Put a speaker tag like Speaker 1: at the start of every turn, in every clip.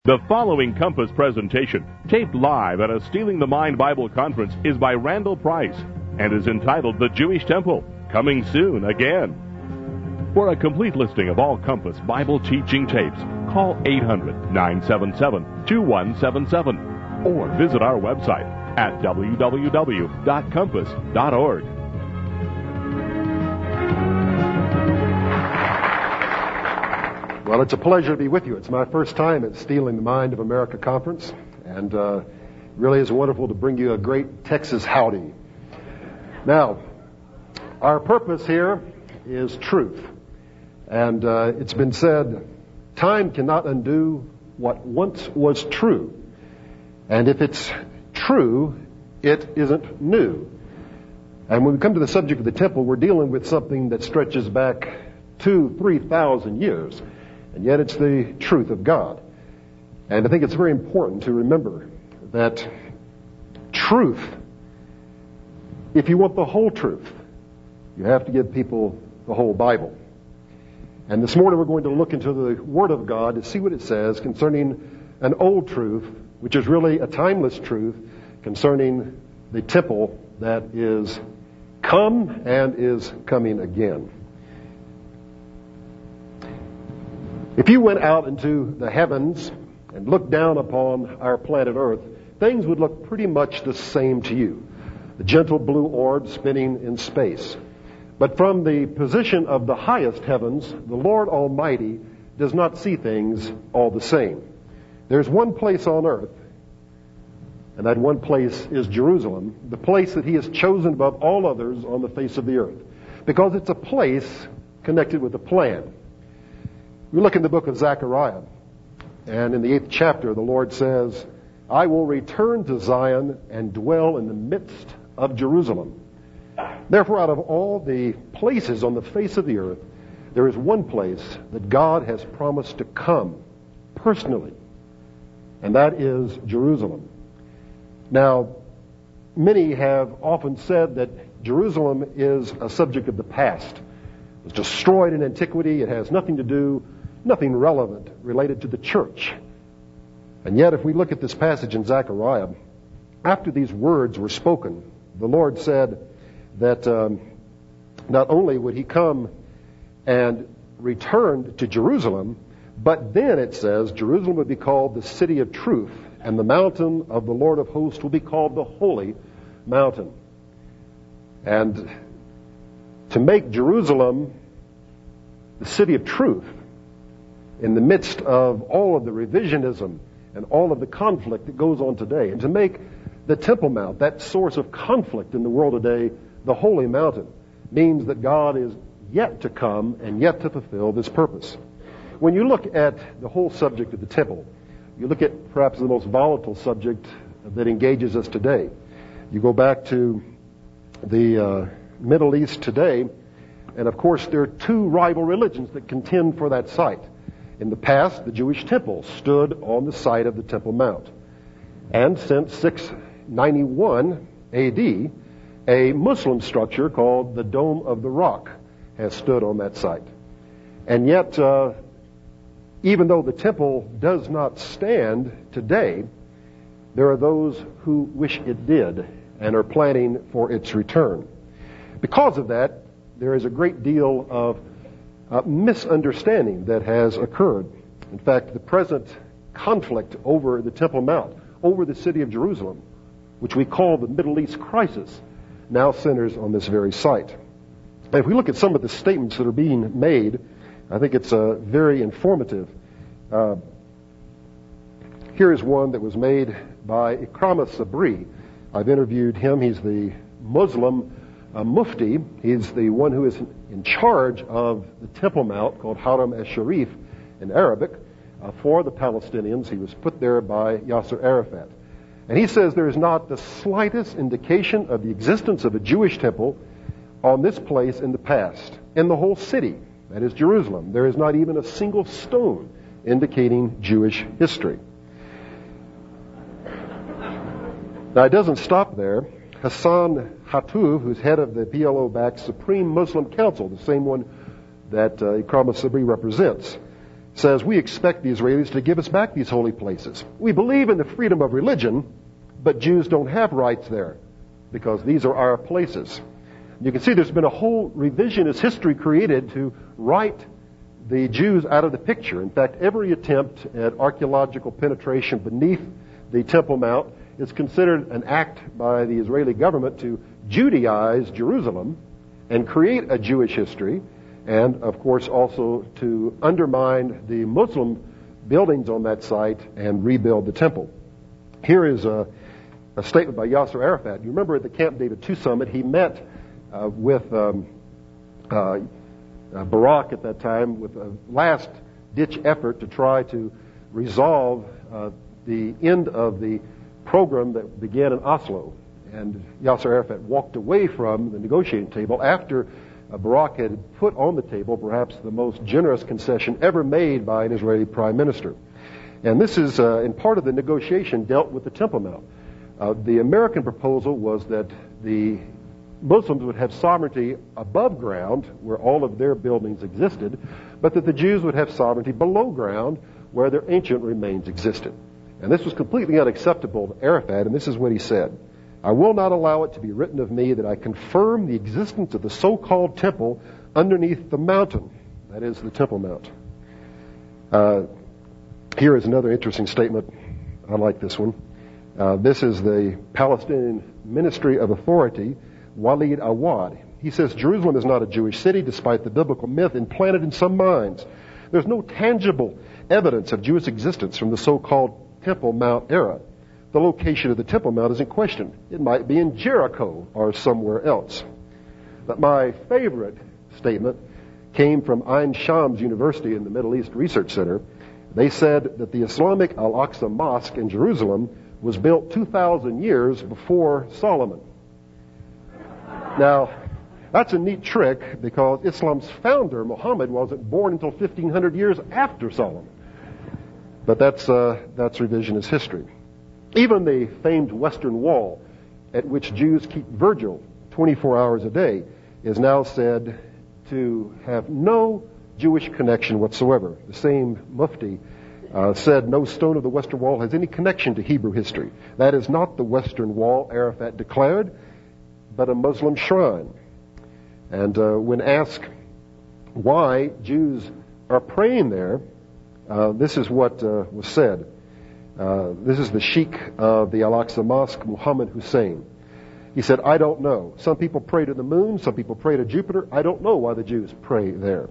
Speaker 1: The following Compass presentation, taped live at a Stealing the Mind Bible conference, is by Randall Price and is entitled The Jewish Temple, Coming Soon Again. For a complete listing of all Compass Bible teaching tapes, call 800-977-2177 or visit our website at www.compass.org.
Speaker 2: Well, it's a pleasure to be with you. It's my first time at Stealing the Mind of America conference, and really is wonderful to bring you a great Texas howdy. Now, our purpose here is truth, and it's been said, time cannot undo what once was true, and if it's true, it isn't new. And when we come to the subject of the temple, we're dealing with something that stretches back 2,000-3,000 years. And yet it's the truth of God. And I think it's very important to remember that truth, if you want the whole truth, you have to give people the whole Bible. And this morning we're going to look into the Word of God to see what it says concerning an old truth, which is really a timeless truth concerning the temple that is come and is coming again. If you went out into the heavens and looked down upon our planet Earth, things would look pretty much the same to you. The gentle blue orb spinning in space. But from the position of the highest heavens, the Lord Almighty does not see things all the same. There's one place on earth, and that one place is Jerusalem, the place that He has chosen above all others on the face of the earth, because it's a place connected with a plan. We look in the book of Zechariah, and in the 8th chapter, the Lord says, I will return to Zion and dwell in the midst of Jerusalem. Therefore, out of all the places on the face of the earth, there is one place that God has promised to come personally, and that is Jerusalem. Now, many have often said that Jerusalem is a subject of the past. It was destroyed in antiquity. It has nothing relevant related to the church. And yet, if we look at this passage in Zechariah, after these words were spoken, the Lord said that not only would He come and return to Jerusalem, but then it says Jerusalem would be called the city of truth, and the mountain of the Lord of hosts will be called the holy mountain. And to make Jerusalem the city of truth, in the midst of all of the revisionism and all of the conflict that goes on today, and to make the Temple Mount, that source of conflict in the world today, the holy mountain, means that God is yet to come and yet to fulfill this purpose. When you look at the whole subject of the temple, you look at perhaps the most volatile subject that engages us today. You go back to the Middle East today, and of course there are two rival religions that contend for that site. In the past, the Jewish temple stood on the site of the Temple Mount. And since 691 AD, a Muslim structure called the Dome of the Rock has stood on that site. And yet, even though the temple does not stand today, there are those who wish it did and are planning for its return. Because of that, there is a great deal of misunderstanding that has occurred. In fact, the present conflict over the Temple Mount, over the city of Jerusalem, which we call the Middle East crisis, now centers on this very site. And if we look at some of the statements that are being made, I think it's very informative. Here is one that was made by Ikrama Sabri. I've interviewed him. He's the Muslim Mufti. He's the one who is in charge of the Temple Mount, called Haram al-Sharif in Arabic, for the Palestinians. He was put there by Yasser Arafat. And he says there is not the slightest indication of the existence of a Jewish temple on this place in the past. In the whole city, that is Jerusalem, there is not even a single stone indicating Jewish history. Now, it doesn't stop there. Hassan Hattuv, who's head of the PLO-backed Supreme Muslim Council, the same one that Ikrama Sabri represents, says, we expect the Israelis to give us back these holy places. We believe in the freedom of religion, but Jews don't have rights there because these are our places. You can see there's been a whole revisionist history created to write the Jews out of the picture. In fact, every attempt at archaeological penetration beneath the Temple Mount is considered an act by the Israeli government to Judaize Jerusalem and create a Jewish history, and of course also to undermine the Muslim buildings on that site and rebuild the temple. Here is a statement by Yasser Arafat. You remember at the Camp David II summit, he met with Barak at that time with a last-ditch effort to try to resolve the end of the program that began in Oslo. And Yasser Arafat walked away from the negotiating table after Barak had put on the table perhaps the most generous concession ever made by an Israeli prime minister. And this is, in part of the negotiation, dealt with the Temple Mount. The American proposal was that the Muslims would have sovereignty above ground, where all of their buildings existed, but that the Jews would have sovereignty below ground, where their ancient remains existed. And this was completely unacceptable to Arafat, and this is what he said. I will not allow it to be written of me that I confirm the existence of the so-called temple underneath the mountain. That is the Temple Mount. Here is another interesting statement. I like this one. This is the Palestinian Ministry of Authority, Walid Awad. He says, Jerusalem is not a Jewish city, despite the biblical myth implanted in some minds. There's no tangible evidence of Jewish existence from the so-called Temple Mount era. The location of the Temple Mount is in question. It might be in Jericho or somewhere else. But my favorite statement came from Ain Shams University in the Middle East Research Center. They said that the Islamic Al-Aqsa Mosque in Jerusalem was built 2,000 years before Solomon. Now, that's a neat trick because Islam's founder, Muhammad, wasn't born until 1,500 years after Solomon. But that's revisionist history. Even the famed Western Wall, at which Jews keep Virgil 24 hours a day, is now said to have no Jewish connection whatsoever. The same Mufti said no stone of the Western Wall has any connection to Hebrew history. That is not the Western Wall, Arafat declared, but a Muslim shrine. And when asked why Jews are praying there, this is what was said. This is the Sheikh of the Al-Aqsa Mosque, Muhammad Hussein. He said, I don't know. Some people pray to the moon, some people pray to Jupiter. I don't know why the Jews pray there.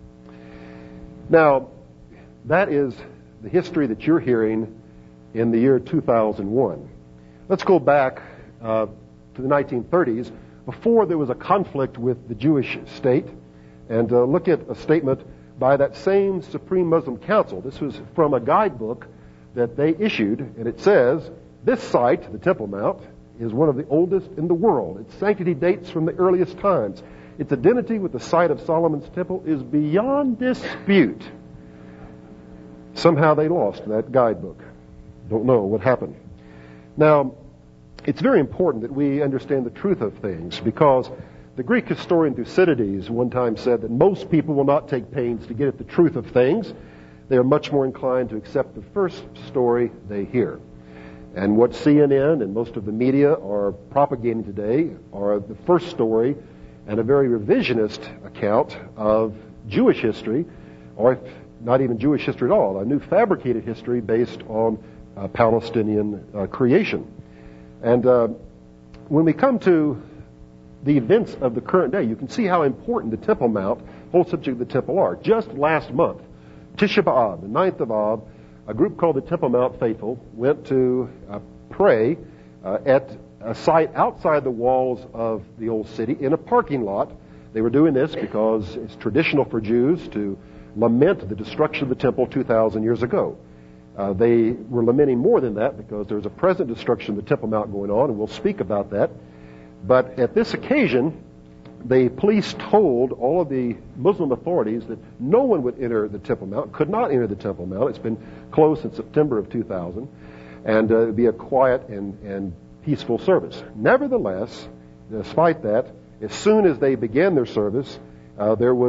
Speaker 2: Now, that is the history that you're hearing in the year 2001. Let's go back to the 1930s, before there was a conflict with the Jewish state, and look at a statement by that same Supreme Muslim Council. This was from a guidebook that they issued, and it says, this site, the Temple Mount, is one of the oldest in the world. Its sanctity dates from the earliest times. Its identity with the site of Solomon's temple is beyond dispute. Somehow they lost that guidebook. Don't know what happened. Now, it's very important that we understand the truth of things, because the Greek historian Thucydides one time said that most people will not take pains to get at the truth of things. They are much more inclined to accept the first story they hear. And what CNN and most of the media are propagating today are the first story and a very revisionist account of Jewish history, or if not even Jewish history at all, a new fabricated history based on Palestinian creation. And when we come to the events of the current day, you can see how important the Temple Mount, whole subject of the temple are. Just last month, Tisha B'Av, the 9th of Av, a group called the Temple Mount Faithful went to pray at a site outside the walls of the old city in a parking lot. They were doing this because it's traditional for Jews to lament the destruction of the temple 2,000 years ago. They were lamenting more than that because there's a present destruction of the Temple Mount going on, and we'll speak about that. But at this occasion, the police told all of the Muslim authorities that no one would enter the Temple Mount, could not enter the Temple Mount. It's been closed since September of 2000, and it would be a quiet and peaceful service. Nevertheless, despite that, as soon as they began their service, there was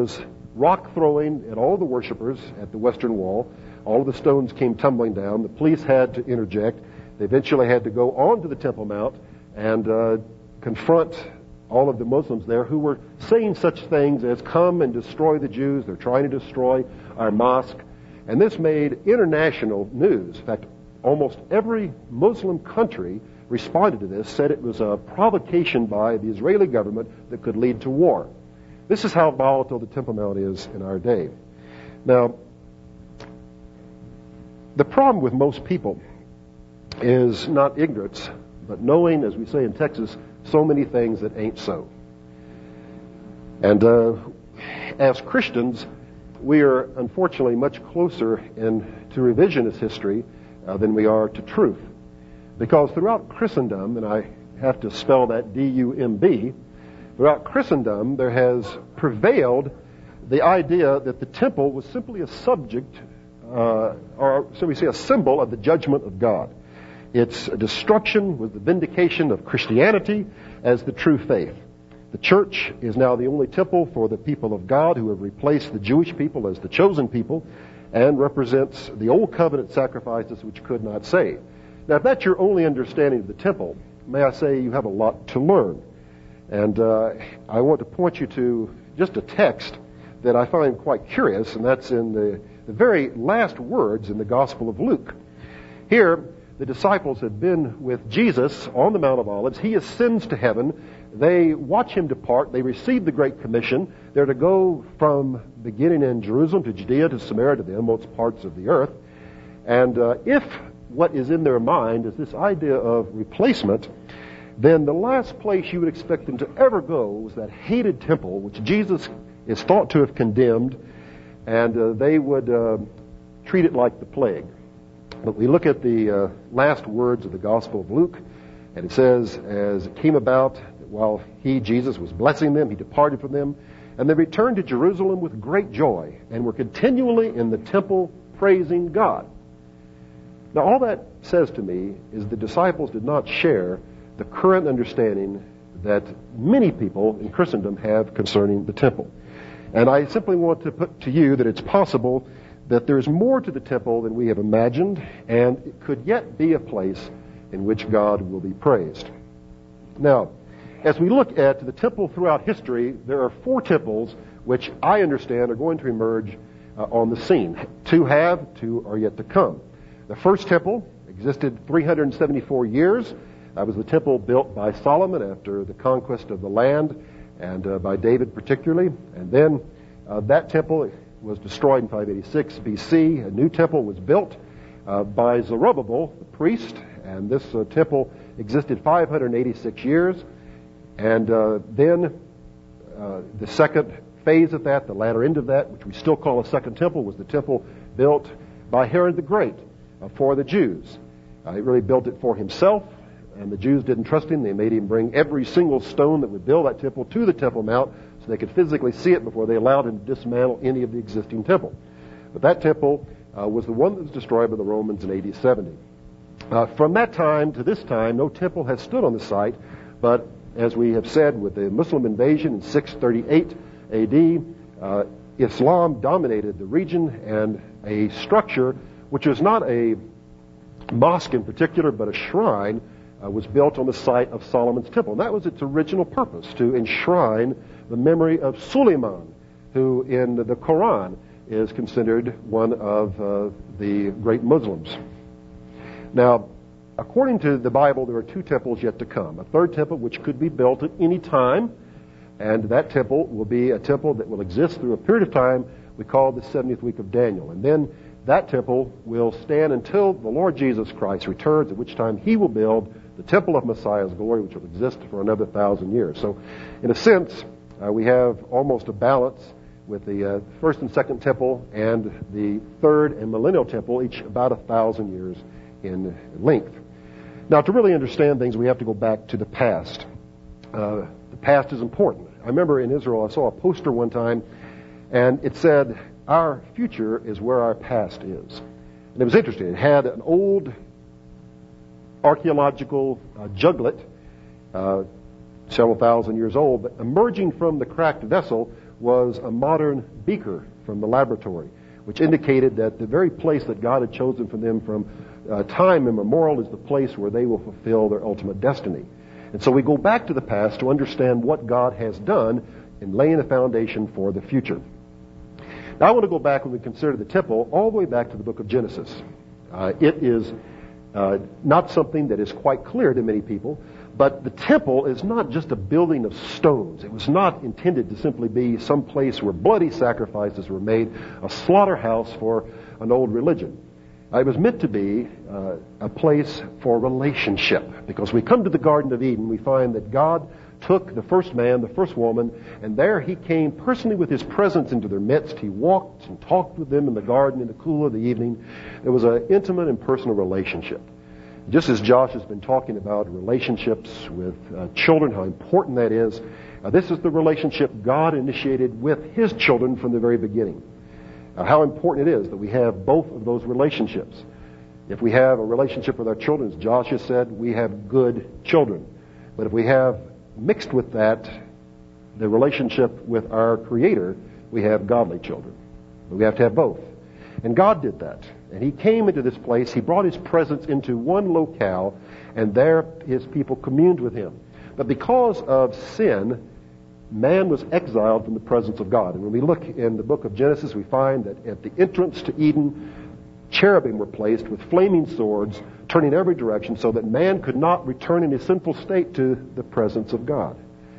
Speaker 2: rock throwing at all the worshipers at the Western Wall. All of the stones came tumbling down. The police had to interject. They eventually had to go onto the Temple Mount and confront all of the Muslims there who were saying such things as, "Come and destroy the Jews. They're trying to destroy our mosque." And this made international news. In fact, almost every Muslim country responded to this, said it was a provocation by the Israeli government that could lead to war. This is how volatile the Temple Mount is in our day. Now, the problem with most people is not ignorance, but knowing, as we say in Texas, so many things that ain't so. And as Christians, we are unfortunately much closer to revisionist history than we are to truth. Because throughout Christendom, and I have to spell that D-U-M-B, throughout Christendom there has prevailed the idea that the temple was simply a subject, or so we say a symbol of the judgment of God. Its destruction was the vindication of Christianity as the true faith. The church is now the only temple for the people of God who have replaced the Jewish people as the chosen people and represents the old covenant sacrifices which could not save. Now, if that's your only understanding of the temple, may I say you have a lot to learn. And I want to point you to just a text that I find quite curious, and that's in the very last words in the Gospel of Luke. Here, the disciples have been with Jesus on the Mount of Olives. He ascends to heaven. They watch him depart. They receive the Great Commission. They're to go from beginning in Jerusalem to Judea to Samaria to the inmost parts of the earth. And if what is in their mind is this idea of replacement, then the last place you would expect them to ever go was that hated temple, which Jesus is thought to have condemned, and they would treat it like the plague. But we look at the last words of the Gospel of Luke, and it says, as it came about, while he, Jesus, was blessing them, he departed from them, and they returned to Jerusalem with great joy, and were continually in the temple praising God. Now, all that says to me is the disciples did not share the current understanding that many people in Christendom have concerning the temple. And I simply want to put to you that it's possible that there's more to the temple than we have imagined, and it could yet be a place in which God will be praised. Now, as we look at the temple throughout history, there are 4 temples which I understand are going to emerge on the scene. 2 have, 2 are yet to come. The first temple existed 374 years. That was the temple built by Solomon after the conquest of the land, and by David particularly. And then that temple was destroyed in 586 BC. A new temple was built by Zerubbabel, the priest, and this temple existed 586 years. And then the second phase of that, the latter end of that, which we still call a second temple, was the temple built by Herod the Great for the Jews. He really built it for himself, and the Jews didn't trust him. They made him bring every single stone that would build that temple to the Temple Mount so they could physically see it before they allowed him to dismantle any of the existing temple. But that temple was the one that was destroyed by the Romans in AD 70. From that time to this time, no temple has stood on the site, but as we have said, with the Muslim invasion in 638 AD, Islam dominated the region, and a structure which was not a mosque in particular, but a shrine, was built on the site of Solomon's temple. And that was its original purpose, to enshrine the memory of Suleiman, who in the Quran is considered one of the great Muslims. Now, according to the Bible, there are 2 temples yet to come. A third temple which could be built at any time, and that temple will be a temple that will exist through a period of time we call the 70th week of Daniel. And then that temple will stand until the Lord Jesus Christ returns, at which time he will build the temple of Messiah's glory, which will exist for another 1,000 years. So, in a sense, we have almost a balance with the first and second temple and the third and millennial temple, each about 1,000 years in length. Now, to really understand things, we have to go back to the past. The past is important. I remember in Israel, I saw a poster one time, and it said, "Our future is where our past is." And it was interesting. It had an old archaeological juglet, several thousand years old, but emerging from the cracked vessel was a modern beaker from the laboratory, which indicated that the very place that God had chosen for them from time immemorial is the place where they will fulfill their ultimate destiny. And so we go back to the past to understand what God has done in laying the foundation for the future. Now I want to go back, when we consider the temple, all the way back to the book of Genesis. It is not something that is quite clear to many people, but the temple is not just a building of stones. It was not intended to simply be some place where bloody sacrifices were made, a slaughterhouse for an old religion. It was meant to be a place for relationship, because we come to the Garden of Eden, we find that God took the first man, the first woman, and there he came personally with his presence into their midst. He walked and talked with them in the garden in the cool of the evening. There was an intimate and personal relationship. Just as Josh has been talking about relationships with children, how important that is, this is the relationship God initiated with his children from the very beginning. How important it is that we have both of those relationships. If we have a relationship with our children, as Josh has said, we have good children. But if we have mixed with that the relationship with our Creator, we have godly children. But we have to have both. And God did that. And he came into this place, he brought his presence into one locale, and there his people communed with him. But because of sin, man was exiled from the presence of God. And when we look in the book of Genesis, we find that at the entrance to Eden, cherubim were placed with flaming swords, turning every direction, so that man could not return in his sinful state to the presence of God.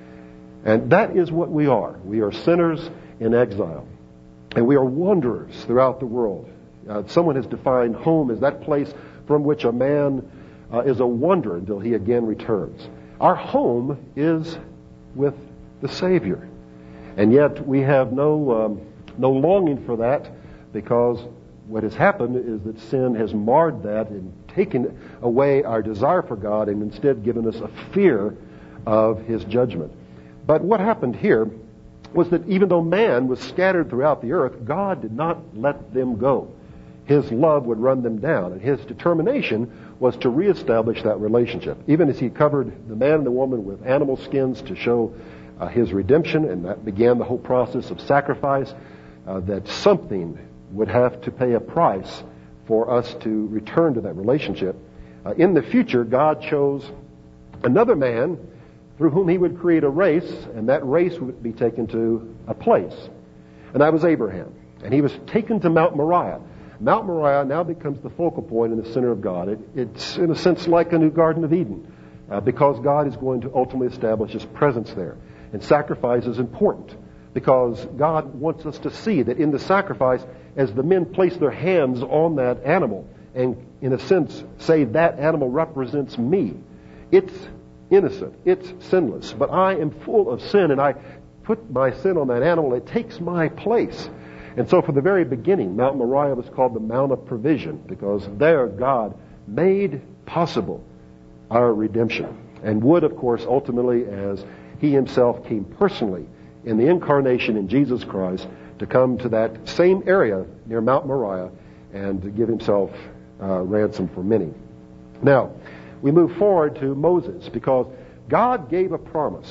Speaker 2: And that is what we are. We are sinners in exile. And we are wanderers throughout the world. Someone has defined home as that place from which a man is a wanderer until he again returns. Our home is with the Savior. And yet we have no longing for that, because what has happened is that sin has marred that and taken away our desire for God, and instead given us a fear of his judgment. But what happened here was that even though man was scattered throughout the earth, God did not let them go. His love would run them down, and his determination was to reestablish that relationship. Even as he covered the man and the woman with animal skins to show his redemption, and that began the whole process of sacrifice, that something would have to pay a price for us to return to that relationship. In the future, God chose another man through whom he would create a race, and that race would be taken to a place. And that was Abraham. And he was taken to Mount Moriah. Mount Moriah now becomes the focal point in the center of God. It's in a sense like a new Garden of Eden, because God is going to ultimately establish his presence there. And sacrifice is important, because God wants us to see that in the sacrifice, as the men place their hands on that animal and, in a sense, say that animal represents me, it's innocent, it's sinless, but I am full of sin, and I put my sin on that animal. It takes my place. And so from the very beginning, Mount Moriah was called the Mount of Provision, because there God made possible our redemption, and would, of course, ultimately, as he himself came personally in the incarnation in Jesus Christ, to come to that same area near Mount Moriah and to give himself ransom for many. Now, we move forward to Moses, because God gave a promise,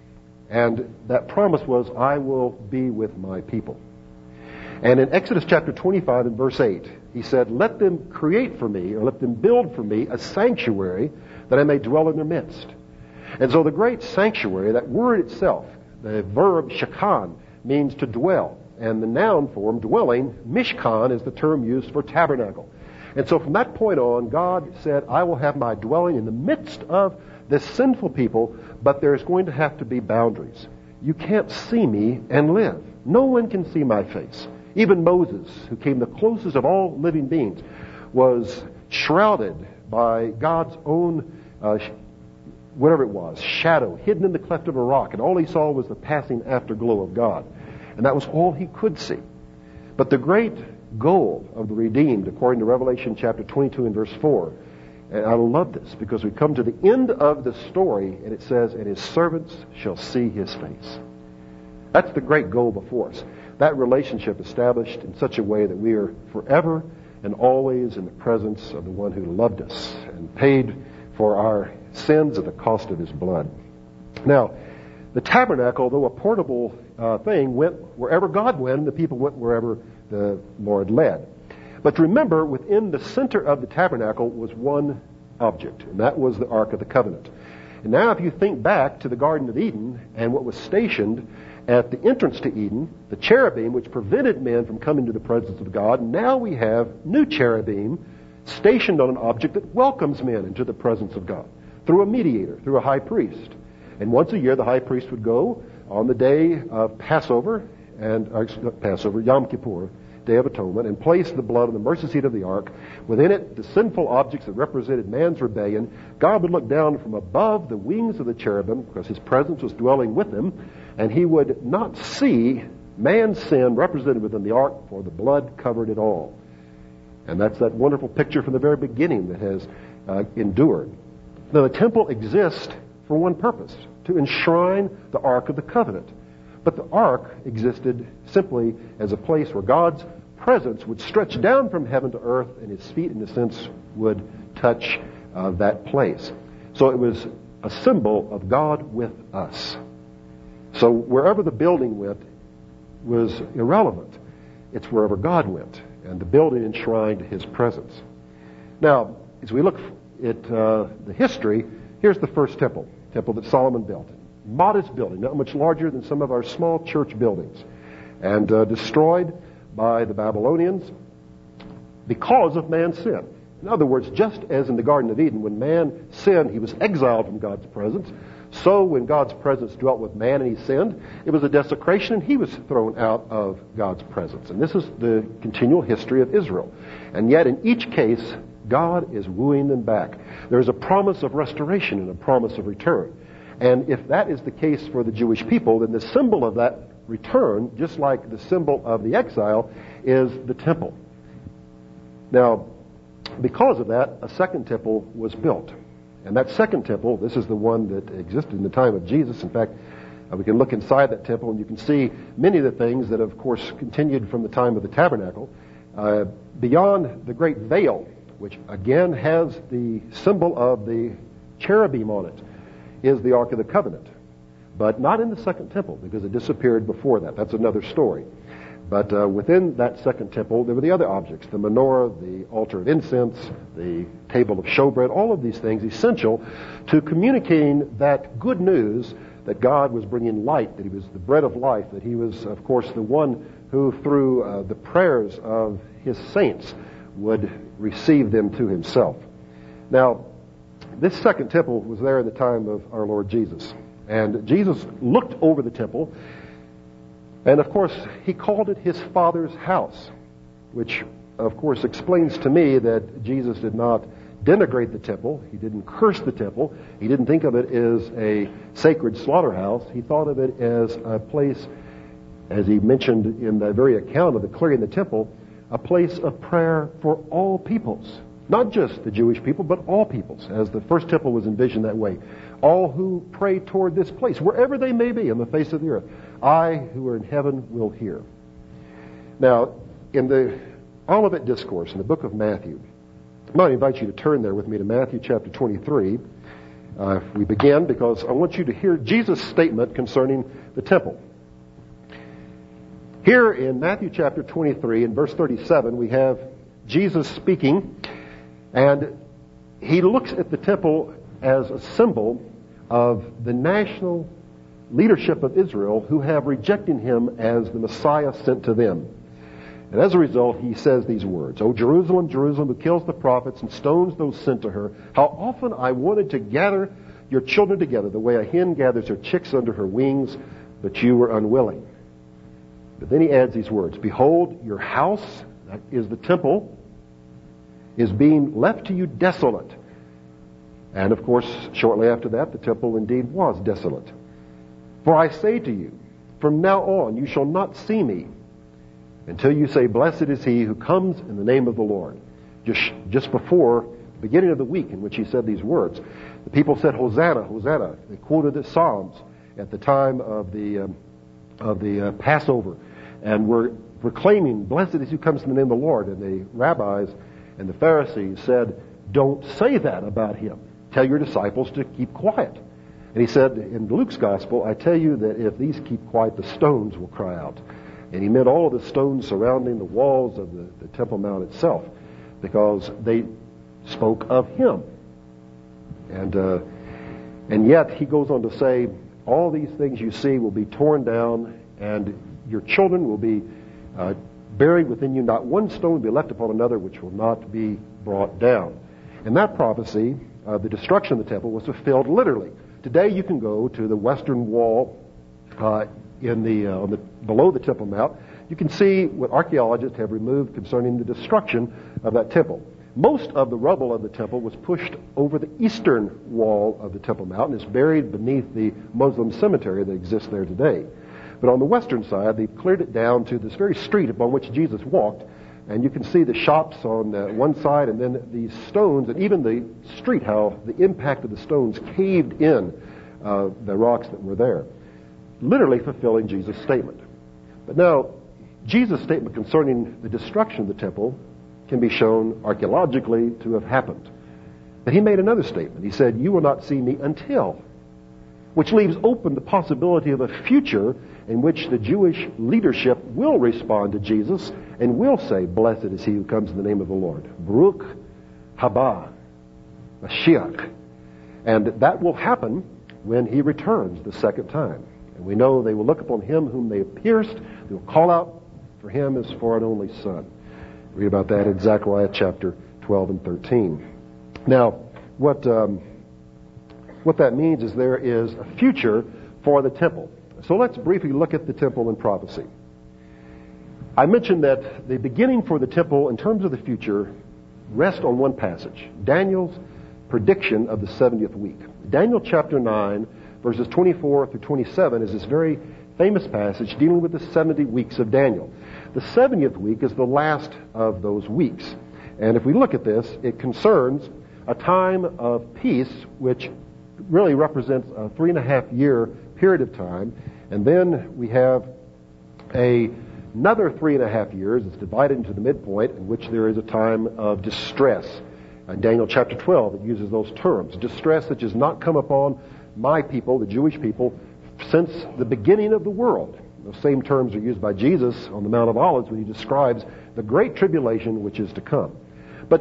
Speaker 2: and that promise was, I will be with my people. And in Exodus chapter 25 and verse 8, he said, let them create for me, or let them build for me, a sanctuary that I may dwell in their midst. And so the great sanctuary, that word itself, the verb shakan, means to dwell. And the noun form, dwelling, mishkan, is the term used for tabernacle. And so from that point on, God said, I will have my dwelling in the midst of this sinful people, but there's going to have to be boundaries. You can't see me and live. No one can see my face. Even Moses, who came the closest of all living beings, was shrouded by God's own, whatever it was, shadow, hidden in the cleft of a rock, and all he saw was the passing afterglow of God. And that was all he could see. But the great goal of the redeemed, according to Revelation chapter 22 and verse 4, and I love this, because we come to the end of the story, and it says, and his servants shall see his face. That's the great goal before us. That relationship established in such a way that we are forever and always in the presence of the one who loved us and paid for our sins at the cost of his blood. Now, the tabernacle, though a portable thing went wherever God went, and the people went wherever the Lord led. But remember, within the center of the tabernacle was one object, and that was the Ark of the Covenant. And now if you think back to the Garden of Eden and what was stationed at the entrance to Eden, the cherubim which prevented men from coming to the presence of God, now we have new cherubim stationed on an object that welcomes men into the presence of God through a mediator, through a high priest. And once a year the high priest would go on the day of Passover, Yom Kippur, Day of Atonement, and place the blood on the mercy seat of the ark. Within it, the sinful objects that represented man's rebellion. God would look down from above the wings of the cherubim, because his presence was dwelling with them, and he would not see man's sin represented within the ark, for the blood covered it all. And that's that wonderful picture from the very beginning that has endured. Now, the temple exists for one purpose, to enshrine the Ark of the Covenant. But the ark existed simply as a place where God's presence would stretch down from heaven to earth, and his feet, in a sense, would touch that place. So it was a symbol of God with us. So wherever the building went was irrelevant. It's wherever God went, and the building enshrined his presence. Now, as we look at the history, here's the first temple that Solomon built. Modest building, not much larger than some of our small church buildings, and destroyed by the Babylonians because of man's sin. In other words, just as in the Garden of Eden, when man sinned, he was exiled from God's presence. So when God's presence dwelt with man and he sinned, it was a desecration, and he was thrown out of God's presence. And this is the continual history of Israel. And yet in each case, God is wooing them back. There's a promise of restoration and a promise of return. And if that is the case for the Jewish people, then the symbol of that return, just like the symbol of the exile, is the temple. Now, because of that, a second temple was built. And that second temple, this is the one that existed in the time of Jesus. In fact, we can look inside that temple and you can see many of the things that, of course, continued from the time of the tabernacle. Beyond the great veil, which again has the symbol of the cherubim on it, is the Ark of the Covenant. But not in the second temple, because it disappeared before that. That's another story. But within that second temple, there were the other objects, the menorah, the altar of incense, the table of showbread, all of these things essential to communicating that good news that God was bringing light, that he was the bread of life, that he was, of course, the one who, through the prayers of his saints, would receive them to himself. Now, this second temple was there in the time of our Lord Jesus. And Jesus looked over the temple, and of course, he called it his Father's house, which, of course, explains to me that Jesus did not denigrate the temple. He didn't curse the temple. He didn't think of it as a sacred slaughterhouse. He thought of it as a place, as he mentioned in the very account of the clearing the temple, a place of prayer for all peoples. Not just the Jewish people, but all peoples, as the first temple was envisioned that way. All who pray toward this place, wherever they may be on the face of the earth, I who are in heaven will hear. Now, in the Olivet Discourse in the book of Matthew, I might invite you to turn there with me to Matthew chapter 23. We begin because I want you to hear Jesus' statement concerning the temple. Here in Matthew chapter 23, in verse 37, we have Jesus speaking, and he looks at the temple as a symbol of the national leadership of Israel who have rejected him as the Messiah sent to them. And as a result, he says these words, "O Jerusalem, Jerusalem, who kills the prophets and stones those sent to her, how often I wanted to gather your children together the way a hen gathers her chicks under her wings, but you were unwilling." But then he adds these words, "Behold, your house," that is the temple, "is being left to you desolate." And of course, shortly after that, the temple indeed was desolate. "For I say to you, from now on you shall not see me until you say, blessed is he who comes in the name of the Lord." Just before the beginning of the week in which he said these words, the people said, "Hosanna, Hosanna." They quoted the Psalms at the time of the Passover, and were proclaiming, "Blessed is he who comes in the name of the Lord." And the rabbis and the Pharisees said, "Don't say that about him. Tell your disciples to keep quiet." And he said in Luke's gospel, I tell you that if these keep quiet, the stones will cry out. And he meant all of the stones surrounding the walls of the Temple Mount itself, because they spoke of him. And yet he goes on to say, all these things you see will be torn down, and your children will be buried within you. Not one stone will be left upon another which will not be brought down. And that prophecy of the destruction of the temple was fulfilled literally. Today you can go to the western wall below the Temple Mount. You can see what archaeologists have removed concerning the destruction of that temple. Most of the rubble of the temple was pushed over the eastern wall of the Temple Mount and is buried beneath the Muslim cemetery that exists there today. But on the western side, they've cleared it down to this very street upon which Jesus walked, and you can see the shops on one side, and then these stones, and even the street, how the impact of the stones caved in the rocks that were there, literally fulfilling Jesus' statement. But now, Jesus' statement concerning the destruction of the temple can be shown archaeologically to have happened. But he made another statement. He said, you will not see me until, which leaves open the possibility of a future in which the Jewish leadership will respond to Jesus and will say, blessed is he who comes in the name of the Lord. Baruch haba Mashiach. And that will happen when he returns the second time. And we know they will look upon him whom they have pierced. They will call out for him as for an only son. Read about that in Zechariah chapter 12 and 13. Now, what that means is there is a future for the temple. So let's briefly look at the temple in prophecy. I mentioned that the beginning for the temple in terms of the future rests on one passage, Daniel's prediction of the 70th week. Daniel chapter 9, verses 24 through 27 is this very famous passage dealing with the 70 weeks of Daniel. The 70th week is the last of those weeks. And if we look at this, it concerns a time of peace, which really represents a 3.5-year period of time. And then we have another 3.5 years. It's divided into the midpoint, in which there is a time of distress. In Daniel chapter 12, it uses those terms. Distress that has not come upon my people, the Jewish people, since the beginning of the world. Those same terms are used by Jesus on the Mount of Olives when he describes the great tribulation which is to come. But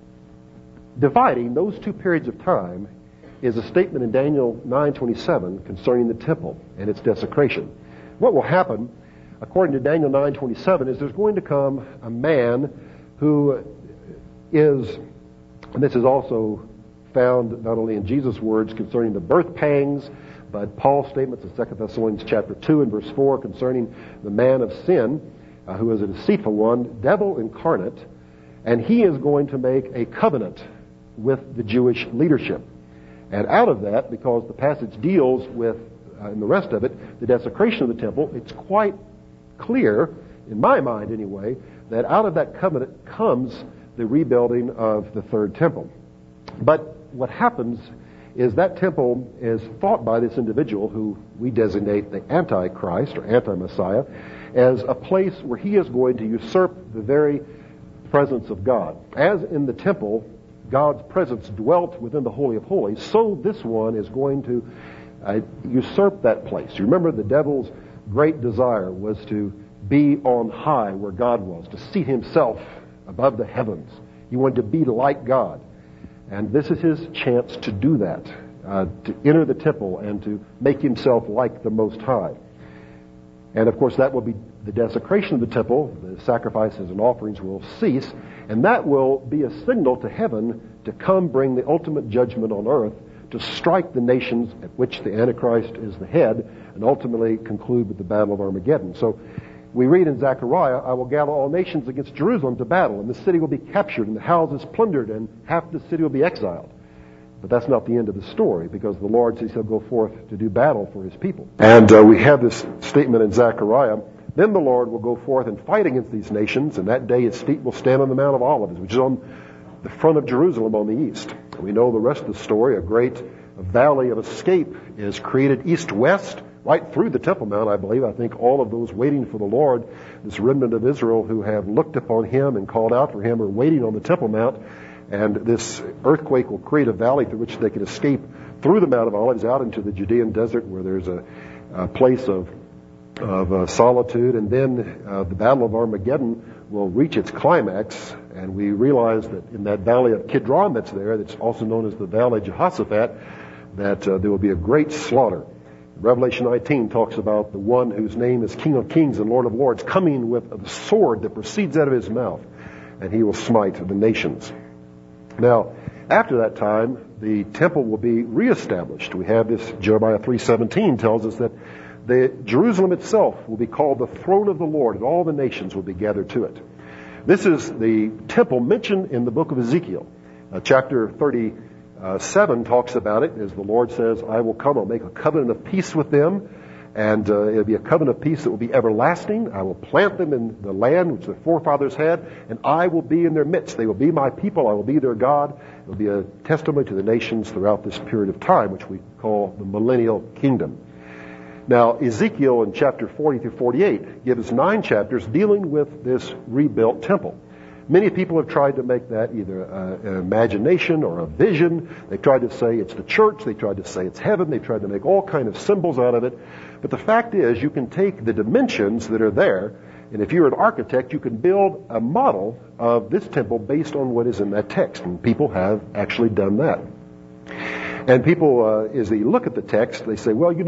Speaker 2: dividing those two periods of time is a statement in Daniel 9:27 concerning the temple and its desecration. What will happen, according to Daniel 9:27, is there's going to come a man who is, and this is also found not only in Jesus' words concerning the birth pangs, but Paul's statements in 2 Thessalonians chapter 2 and verse 4 concerning the man of sin, who is a deceitful one, devil incarnate, and he is going to make a covenant with the Jewish leadership. And out of that, because the passage deals with, in the rest of it, the desecration of the temple, it's quite clear, in my mind anyway, that out of that covenant comes the rebuilding of the third temple. But what happens is that temple is thought by this individual, who we designate the Antichrist or Anti-Messiah, as a place where he is going to usurp the very presence of God. As in the temple, God's presence dwelt within the Holy of Holies, so this one is going to usurp that place. You remember the devil's great desire was to be on high where God was, to seat himself above the heavens. He wanted to be like God. And this is his chance to do that, to enter the temple and to make himself like the Most High. And of course that will be the desecration of the temple. The sacrifices and offerings will cease, and that will be a signal to heaven to come bring the ultimate judgment on earth, to strike the nations at which the Antichrist is the head, and ultimately conclude with the Battle of Armageddon. So we read in Zechariah, I will gather all nations against Jerusalem to battle, and the city will be captured, and the houses plundered, and half the city will be exiled. But that's not the end of the story, because the Lord says he'll go forth to do battle for his people. And we have this statement in Zechariah, then the Lord will go forth and fight against these nations, and that day his feet will stand on the Mount of Olives, which is on the front of Jerusalem on the east. We know the rest of the story. A great valley of escape is created east-west, right through the Temple Mount, I believe. I think all of those waiting for the Lord, this remnant of Israel who have looked upon him and called out for him, are waiting on the Temple Mount. And this earthquake will create a valley through which they can escape through the Mount of Olives out into the Judean desert, where there's a place of solitude. And then the Battle of Armageddon will reach its climax, and we realize that in that valley of Kidron that's there, that's also known as the Valley of Jehoshaphat, that there will be a great slaughter. Revelation 19 talks about the one whose name is King of Kings and Lord of Lords coming with a sword that proceeds out of his mouth, and he will smite the nations. Now, after that time, the temple will be reestablished. We have this, Jeremiah 3:17 tells us that Jerusalem itself will be called the throne of the Lord, and all the nations will be gathered to it. This is the temple mentioned in the book of Ezekiel. Chapter 37 talks about it, as the Lord says, I will come, I'll make a covenant of peace with them, and it'll be a covenant of peace that will be everlasting. I will plant them in the land which their forefathers had, and I will be in their midst. They will be my people, I will be their God. It will be a testimony to the nations throughout this period of time, which we call the millennial kingdom. Now, Ezekiel in chapter 40 through 48 gives 9 chapters dealing with this rebuilt temple. Many people have tried to make that either an imagination or a vision. They tried to say it's the church. They tried to say it's heaven. They tried to make all kind of symbols out of it. But the fact is, you can take the dimensions that are there, and if you're an architect, you can build a model of this temple based on what is in that text. And people have actually done that. And people, as they look at the text, they say, well,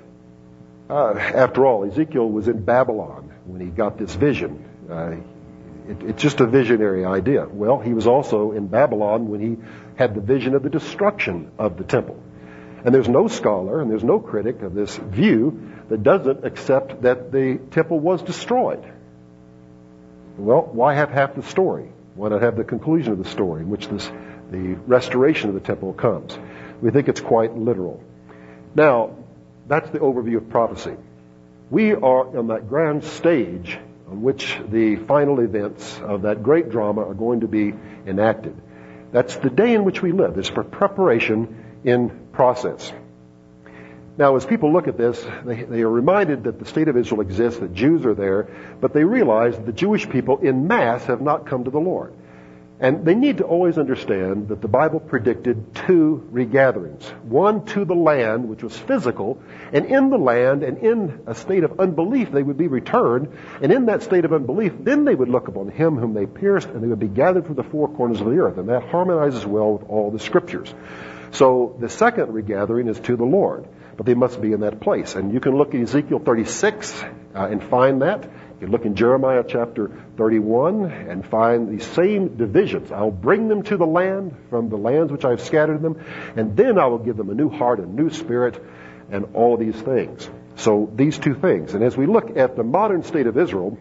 Speaker 2: after all, Ezekiel was in Babylon when he got this vision. It's just a visionary idea. Well, he was also in Babylon when he had the vision of the destruction of the temple. And there's no scholar and there's no critic of this view that doesn't accept that the temple was destroyed. Well, why have half the story? Why not have the conclusion of the story in which the restoration of the temple comes? We think it's quite literal. Now, that's the overview of prophecy. We are on that grand stage on which the final events of that great drama are going to be enacted. That's the day in which we live. It's for preparation in process. Now, as people look at this, they are reminded that the state of Israel exists, that Jews are there, but they realize that the Jewish people in mass have not come to the Lord. And they need to always understand that the Bible predicted 2 regatherings. One to the land, which was physical, and in the land and in a state of unbelief they would be returned, and in that state of unbelief then they would look upon him whom they pierced, and they would be gathered from the 4 corners of the earth. And that harmonizes well with all the scriptures. So the second regathering is to the Lord, but they must be in that place. And you can look at Ezekiel 36 and find that. You can look in Jeremiah chapter 31 and find the same divisions. I'll bring them to the land from the lands which I have scattered them, and then I will give them a new heart, a new spirit, and all these things. So these 2 things. And as we look at the modern state of Israel,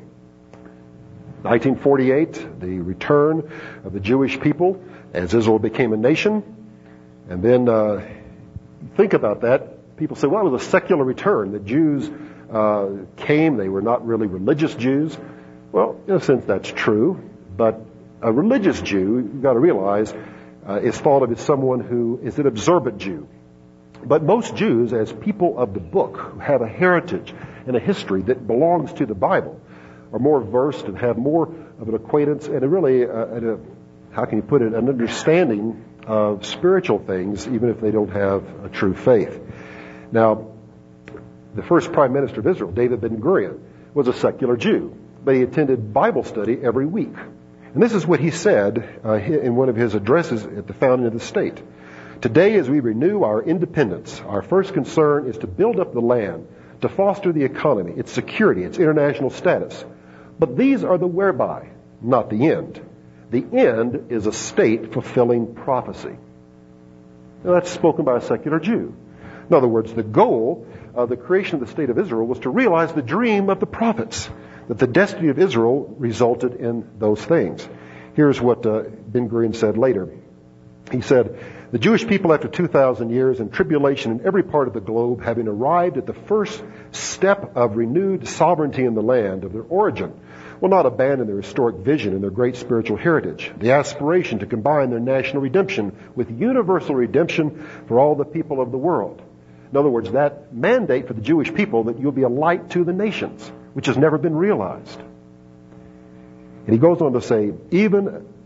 Speaker 2: 1948, the return of the Jewish people as Israel became a nation, and then think about that. People say, well, it was a secular return. The Jews came, they were not really religious Jews. Well, in a sense that's true, but a religious Jew, you've got to realize, is thought of as someone who is an observant Jew. But most Jews, as people of the book, who have a heritage and a history that belongs to the Bible, are more versed and have more of an acquaintance and how can you put it, an understanding of spiritual things, even if they don't have a true faith. Now, the first prime minister of Israel, David Ben-Gurion, was a secular Jew, but he attended Bible study every week. And this is what he said in one of his addresses at the founding of the state. Today, as we renew our independence, our first concern is to build up the land, to foster the economy, its security, its international status. But these are the whereby, not the end. The end is a state fulfilling prophecy. Now, that's spoken by a secular Jew. In other words, the goal of the creation of the state of Israel was to realize the dream of the prophets, that the destiny of Israel resulted in those things. Here's what Ben-Gurion said later. He said, the Jewish people, after 2,000 years in tribulation in every part of the globe, having arrived at the first step of renewed sovereignty in the land of their origin, will not abandon their historic vision and their great spiritual heritage, the aspiration to combine their national redemption with universal redemption for all the people of the world. In other words, that mandate for the Jewish people that you'll be a light to the nations, which has never been realized. And he goes on to say, even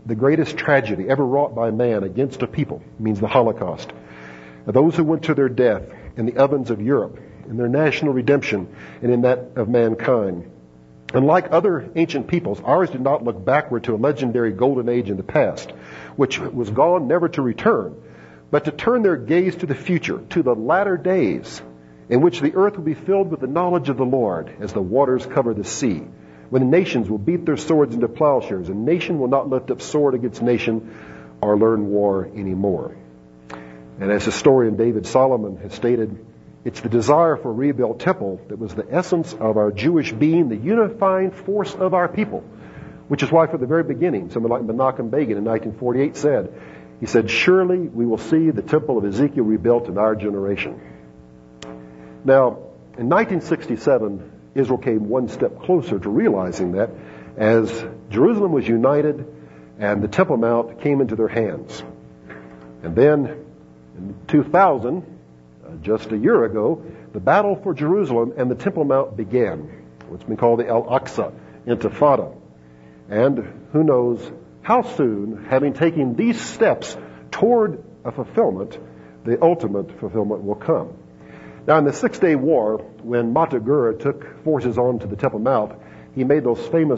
Speaker 2: the greatest tragedy ever wrought by man against a people. It means the Holocaust. Those who went to their death in the ovens of Europe, in their national redemption, and in that of mankind. Unlike other ancient peoples, ours did not look backward to a legendary golden age in the past, which was gone never to return, but to turn their gaze to the future, to the latter days, in which the earth will be filled with the knowledge of the Lord, as the waters cover the sea, when the nations will beat their swords into plowshares, and nation will not lift up sword against nation or learn war anymore. And as historian David Solomon has stated, it's the desire for a rebuilt temple that was the essence of our Jewish being, the unifying force of our people, which is why from the very beginning, someone like Menachem Begin in 1948 said, he said, surely we will see the temple of Ezekiel rebuilt in our generation. Now, in 1967, Israel came one step closer to realizing that as Jerusalem was united and the Temple Mount came into their hands. And then in 2000, just a year ago, the battle for Jerusalem and the Temple Mount began, what's been called the Al-Aqsa Intifada. And who knows how soon, having taken these steps toward a fulfillment, the ultimate fulfillment will come. Now, in the Six-Day War, when Matagura took forces onto the Temple Mount, he made the famous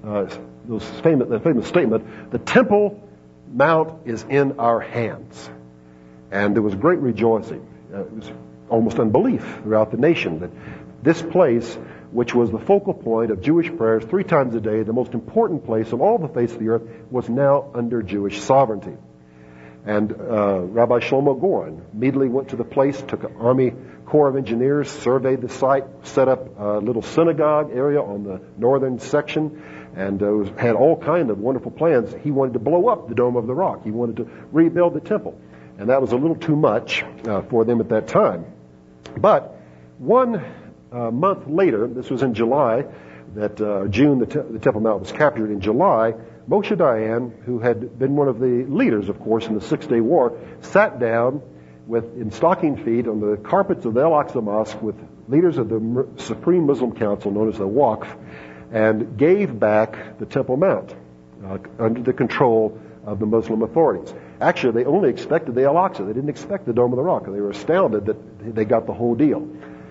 Speaker 2: statement, "The Temple Mount is in our hands." And there was great rejoicing. It was almost unbelief throughout the nation that this place, which was the focal point of Jewish prayers 3 times a day, the most important place on all the face of the earth, was now under Jewish sovereignty. And Rabbi Shlomo Goren immediately went to the place, took an Army Corps of Engineers, surveyed the site, set up a little synagogue area on the northern section, and had all kinds of wonderful plans. He wanted to blow up the Dome of the Rock. He wanted to rebuild the temple. And that was a little too much for them at that time. But 1 month later, this was in July, June, the Temple Mount was captured. In July, Moshe Dayan, who had been one of the leaders, of course, in the Six-Day War, sat down in stocking feet on the carpets of the Al-Aqsa Mosque with leaders of the Supreme Muslim Council, known as the Waqf, and gave back the Temple Mount under the control of the Muslim authorities. Actually, they only expected the Al-Aqsa. They didn't expect the Dome of the Rock. They were astounded that they got the whole deal.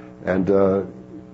Speaker 2: And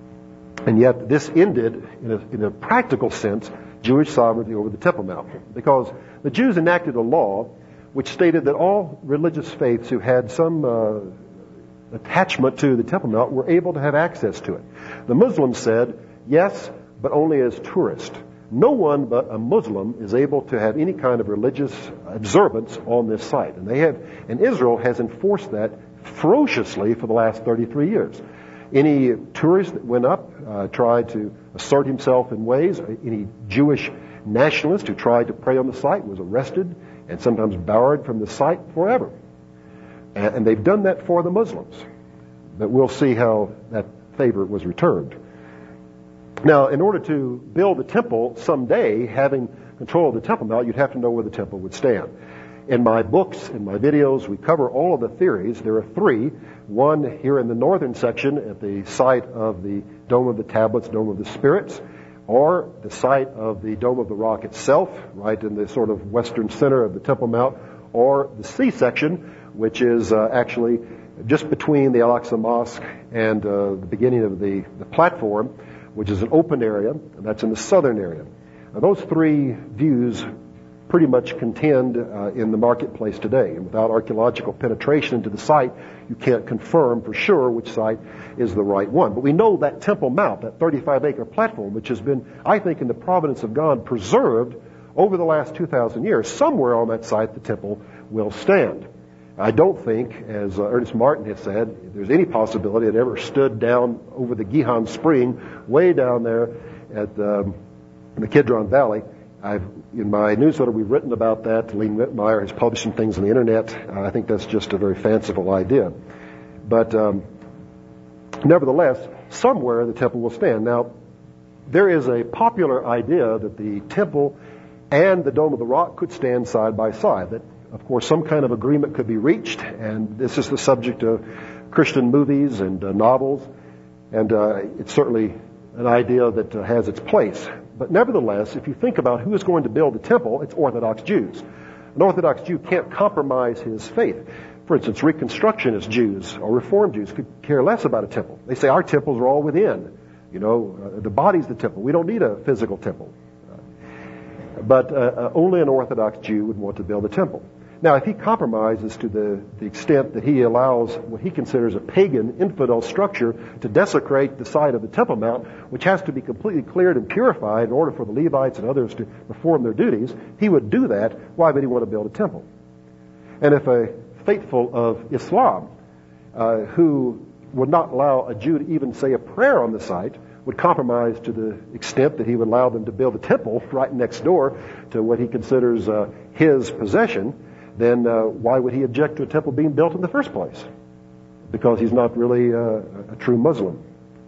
Speaker 2: yet this ended, in a practical sense, Jewish sovereignty over the Temple Mount. Because the Jews enacted a law which stated that all religious faiths who had some attachment to the Temple Mount were able to have access to it. The Muslims said, yes, but only as tourists. No one but a Muslim is able to have any kind of religious observance on this site. And Israel has enforced that ferociously for the last 33 years. Any tourist that went up, tried to assert himself in ways, any Jewish nationalist who tried to pray on the site was arrested and sometimes barred from the site forever. And they've done that for the Muslims. But we'll see how that favor was returned. Now, in order to build a temple someday, having control of the Temple Mount, you'd have to know where the temple would stand. In my books, in my videos, we cover all of the theories. There are 3. One here in the northern section at the site of the Dome of the Tablets, Dome of the Spirits, or the site of the Dome of the Rock itself, right in the sort of western center of the Temple Mount, or the C section, which is actually just between the Al-Aqsa Mosque and the beginning of the platform, which is an open area, and that's in the southern area. Now, those 3 views pretty much contend in the marketplace today. And without archaeological penetration into the site, you can't confirm for sure which site is the right one. But we know that Temple Mount, that 35-acre platform, which has been, I think, in the providence of God, preserved over the last 2,000 years, somewhere on that site the temple will stand. I don't think, as Ernest Martin has said, there's any possibility it ever stood down over the Gihon Spring, way down there at the Kidron Valley. In my newsletter, we've written about that. Lee Whitmire has published some things on the internet. I think that's just a very fanciful idea. But nevertheless, somewhere the temple will stand. Now, there is a popular idea that the temple and the Dome of the Rock could stand side by side. That, of course, some kind of agreement could be reached, and this is the subject of Christian movies and novels, and it's certainly an idea that has its place. But nevertheless, if you think about who is going to build the temple, it's Orthodox Jews. An Orthodox Jew can't compromise his faith. For instance, Reconstructionist Jews or Reformed Jews could care less about a temple. They say our temples are all within. The body's the temple. We don't need a physical temple. But only an Orthodox Jew would want to build a temple. Now, if he compromises to the extent that he allows what he considers a pagan, infidel structure to desecrate the site of the Temple Mount, which has to be completely cleared and purified in order for the Levites and others to perform their duties, he would do that. Why would he want to build a temple? And if a faithful of Islam, who would not allow a Jew to even say a prayer on the site, would compromise to the extent that he would allow them to build a temple right next door to what he considers his possession, then why would he object to a temple being built in the first place? Because he's not really a true Muslim.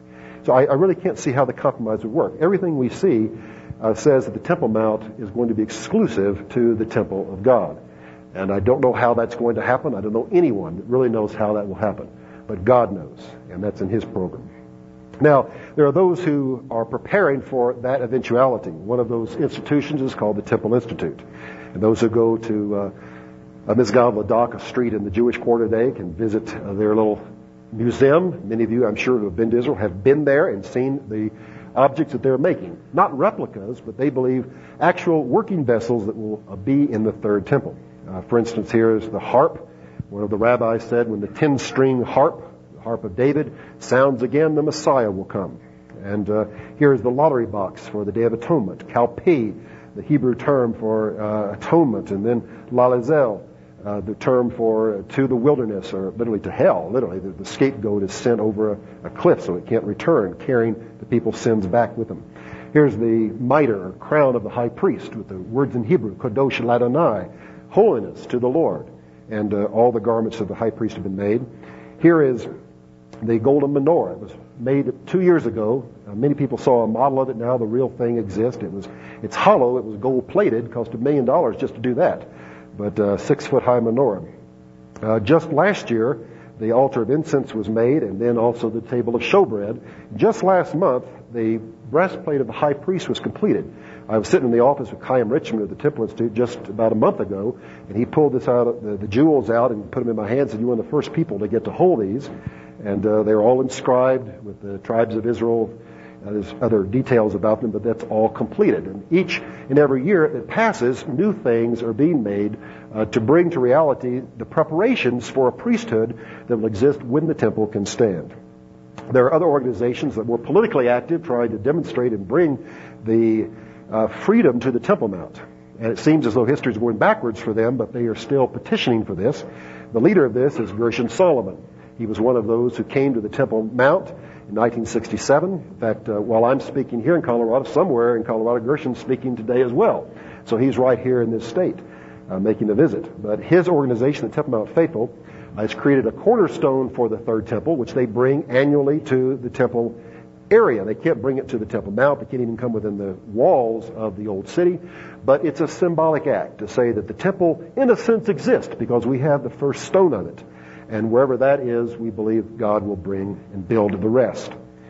Speaker 2: So I really can't see how the compromise would work. Everything we see says that the Temple Mount is going to be exclusive to the temple of God. And I don't know how that's going to happen. I don't know anyone that really knows how that will happen. But God knows, and that's in His program. Now, there are those who are preparing for that eventuality. One of those institutions is called the Temple Institute. And those who go to Mizgav Ladakh, a street in the Jewish quarter today, can visit their little museum. Many of you, I'm sure, who have been to Israel have been there and seen the objects that they're making. Not replicas, but they believe actual working vessels that will be in the third temple. For instance, here is the harp. One of the rabbis said, when the 10-string harp, the harp of David, sounds again, the Messiah will come. And here is the lottery box for the Day of Atonement, Kalpi, the Hebrew term for atonement, and then Lalazel, the term for to the wilderness, or literally to hell. Literally, the scapegoat is sent over a cliff so it can't return, carrying the people's sins back with them. Here's the mitre, or crown of the high priest, with the words in Hebrew, Kodosh Ladonai, holiness to the Lord. And all the garments of the high priest have been made. Here is the golden menorah. It was made 2 years ago. Many people saw a model of it. Now the real thing exists. It's hollow. It was gold plated. Cost $1 million just to do that. But 6-foot high menorah. Just last year, the altar of incense was made, and then also the table of showbread. Just last month, the breastplate of the high priest was completed. I was sitting in the office with Chaim Richmond at the Temple Institute just about a month ago, and he pulled this out, the jewels out, and put them in my hands, and you were one of the first people to get to hold these. And they were all inscribed with the tribes of Israel. There's other details about them, but that's all completed. And each and every year that passes, new things are being made to bring to reality the preparations for a priesthood that will exist when the temple can stand. There are other organizations that were politically active, trying to demonstrate and bring the freedom to the Temple Mount. And it seems as though history is going backwards for them, but they are still petitioning for this. The leader of this is Gershon Solomon. He was one of those who came to the Temple Mount in 1967. In fact, while I'm speaking here in Colorado, somewhere in Colorado, Gershon's speaking today as well. So he's right here in this state making a visit. But his organization, the Temple Mount Faithful, has created a cornerstone for the third temple, which they bring annually to the temple area. They can't bring it to the Temple Mount. They can't even come within the walls of the old city. But it's a symbolic act to say that the temple, in a sense, exists because we have the first stone of it. And wherever that is, we believe God will bring and build the rest.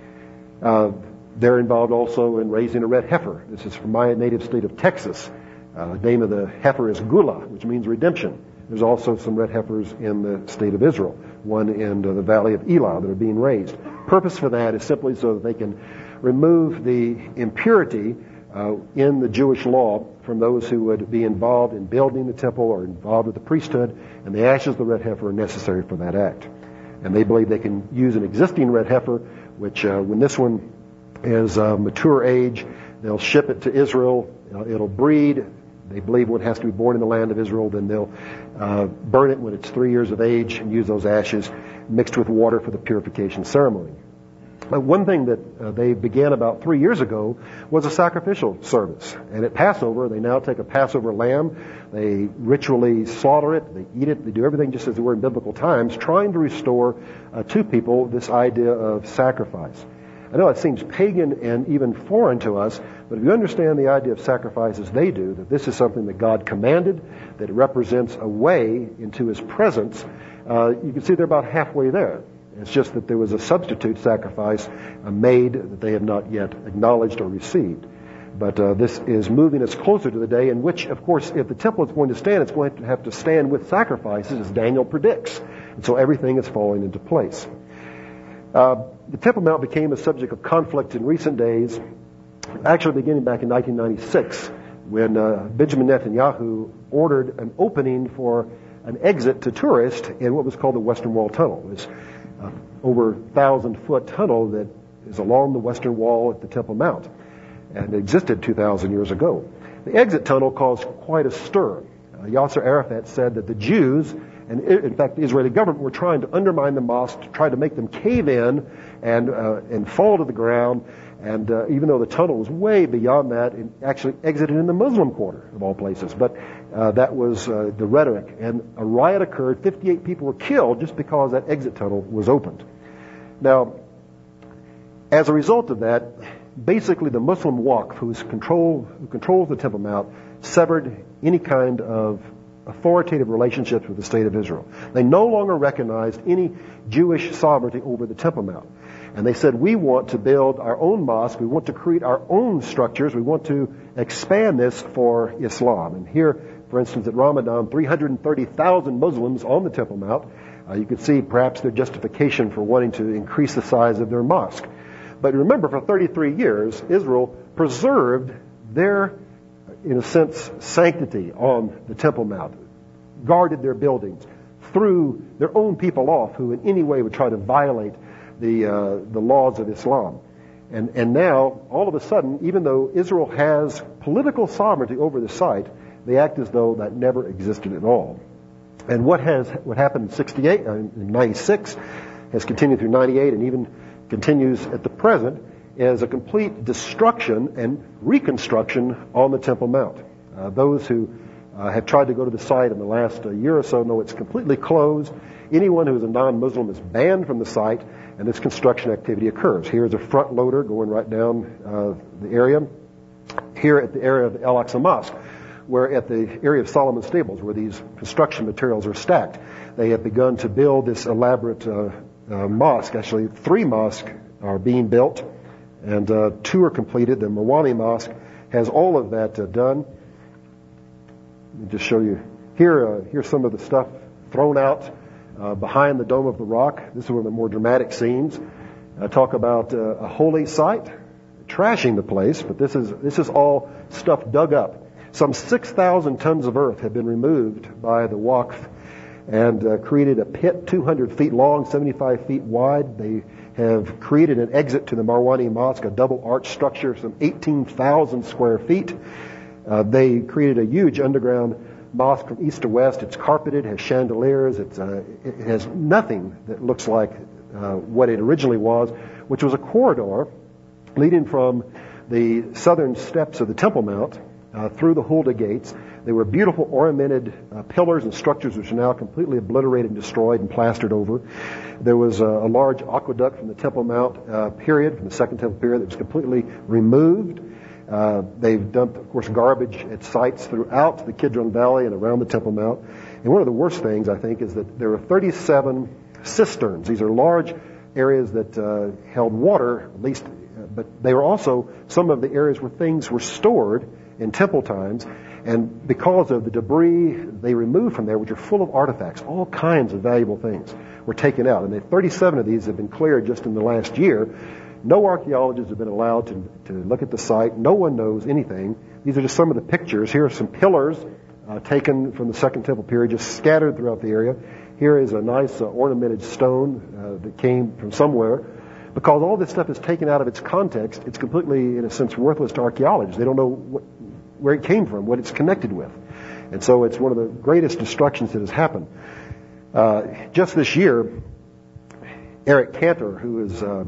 Speaker 2: They're involved also in raising a red heifer. This is from my native state of Texas. The name of the heifer is Gula, which means redemption. There's also some red heifers in the state of Israel, one in the valley of Elah that are being raised. Purpose for that is simply so that they can remove the impurity in the Jewish law from those who would be involved in building the temple or involved with the priesthood, and the ashes of the red heifer are necessary for that act. And they believe they can use an existing red heifer, which when this one is mature age, they'll ship it to Israel. It'll breed. They believe one has to be born in the land of Israel. Then they'll burn it when it's 3 years of age and use those ashes mixed with water for the purification ceremony. One thing that they began about 3 years ago was a sacrificial service. And at Passover, they now take a Passover lamb. They ritually slaughter it. They eat it. They do everything just as they were in biblical times, trying to restore to people this idea of sacrifice. I know it seems pagan and even foreign to us, but if you understand the idea of sacrifice as they do, that this is something that God commanded, that it represents a way into His presence, you can see they're about halfway there. It's just that there was a substitute sacrifice made that they have not yet acknowledged or received. But this is moving us closer to the day in which, of course, if the temple is going to stand, it's going to have to stand with sacrifices, as Daniel predicts. And so everything is falling into place. The Temple Mount became a subject of conflict in recent days, actually beginning back in 1996, when Benjamin Netanyahu ordered an opening for an exit to tourists in what was called the Western Wall Tunnel. It's over 1,000-foot tunnel that is along the Western Wall at the Temple Mount, and it existed 2,000 years ago. The exit tunnel caused quite a stir. Yasser Arafat said that the Jews, and in fact the Israeli government, were trying to undermine the mosque, to try to make them cave in and fall to the ground. And even though the tunnel was way beyond that, it actually exited in the Muslim quarter, of all places. But that was the rhetoric. And a riot occurred. 58 people were killed just because that exit tunnel was opened. Now, as a result of that, basically the Muslim Waqf, who controls the Temple Mount, severed any kind of authoritative relationships with the State of Israel. They no longer recognized any Jewish sovereignty over the Temple Mount. And they said, we want to build our own mosque, we want to create our own structures, we want to expand this for Islam. And here, for instance, at Ramadan, 330,000 Muslims on the Temple Mount. You could see perhaps their justification for wanting to increase the size of their mosque. But remember, for 33 years, Israel preserved their, in a sense, sanctity on the Temple Mount, guarded their buildings, threw their own people off who in any way would try to violate the laws of Islam. And now, all of a sudden, even though Israel has political sovereignty over the site, they act as though that never existed at all. And what happened in 96, has continued through 98, and even continues at the present, is a complete destruction and reconstruction on the Temple Mount. Those who have tried to go to the site in the last year or so know it's completely closed. Anyone who is a non-Muslim is banned from the site, and this construction activity occurs. Here's a front loader going right down the area. Here at the area of the Al-Aqsa Mosque, where at the area of Solomon Stables, where these construction materials are stacked, they have begun to build this elaborate mosque. Actually, 3 mosques are being built, and 2 are completed. The Marwani Mosque has all of that done. Let me just show you. Here's some of the stuff thrown out behind the Dome of the Rock. This is one of the more dramatic scenes. Talk about a holy site, trashing the place, but this is all stuff dug up. Some 6,000 tons of earth have been removed by the Waqf and created a pit 200 feet long, 75 feet wide. They have created an exit to the Marwani Mosque, a double arch structure, some 18,000 square feet. They created a huge underground mosque from east to west. It's carpeted, has chandeliers. It has nothing that looks like what it originally was, which was a corridor leading from the southern steps of the Temple Mount through the Hulda gates. They were beautiful ornamented pillars and structures which are now completely obliterated and destroyed and plastered over. There was a large aqueduct from the Temple Mount period, from the Second Temple period, that was completely removed. They've dumped, of course, garbage at sites throughout the Kidron Valley and around the Temple Mount. And one of the worst things, I think, is that there are 37 cisterns. These are large areas that held water, at least, but they were also some of the areas where things were stored in temple times. And because of the debris they removed from there, which are full of artifacts, all kinds of valuable things were taken out. And 37 of these have been cleared just in the last year. No archaeologists have been allowed to look at the site. No one knows anything. These are just some of the pictures. Here are some pillars taken from the Second Temple period, just scattered throughout the area. Here is a nice ornamented stone that came from somewhere. Because all this stuff is taken out of its context, it's completely, in a sense, worthless to archaeologists. They don't know where it came from, what it's connected with. And so it's one of the greatest destructions that has happened. Just this year, Eric Cantor, who is a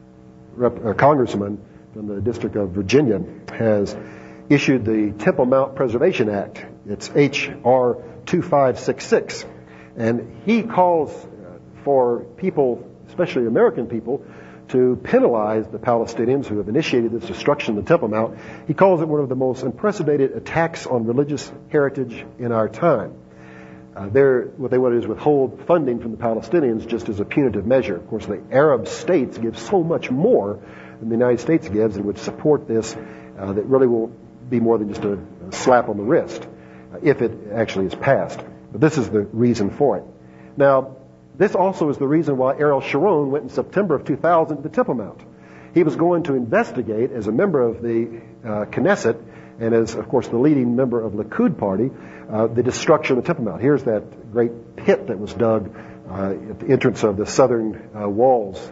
Speaker 2: congressman from the District of Virginia, has issued the Temple Mount Preservation Act. It's H.R. 2566. And he calls for people, especially American people, to penalize the Palestinians who have initiated this destruction of the Temple Mount. He calls it one of the most unprecedented attacks on religious heritage in our time. What they want to do is withhold funding from the Palestinians just as a punitive measure. Of course, the Arab states give so much more than the United States gives and would support this that really will be more than just a slap on the wrist, if it actually is passed. But this is the reason for it. Now, this also is the reason why Ariel Sharon went in September of 2000 to the Temple Mount. He was going to investigate, as a member of the Knesset, and as, of course, the leading member of the Likud party, the destruction of the Temple Mount. Here's that great pit that was dug at the entrance of the southern walls.